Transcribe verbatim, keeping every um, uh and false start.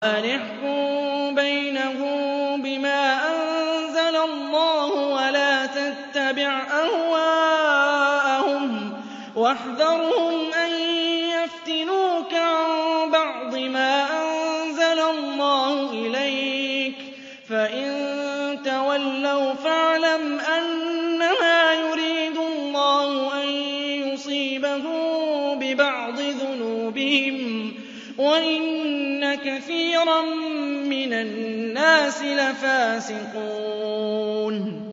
أَنِ احْكُم بَيْنَهُم بِمَا أَنزَلَ اللَّهُ وَلَا تَتَّبِعْ أَهْوَاءَهُمْ وَاحْذَرْهُمْ أَن يَفْتِنُوكَ عَن بَعْضِ مَا أَنزَلَ اللَّهُ إِلَيْكَ ۖ فَإِن تَوَلَّوْا فَاعْلَمْ أَنَّمَا يُرِيدُ اللَّهُ أَن يُصِيبَهُم بِبَعْضِ ذُنُوبِهِمْ ۗ وَإِنَّ كَثِيرًا مِّنَ النَّاسِ لَفَاسِقُونَ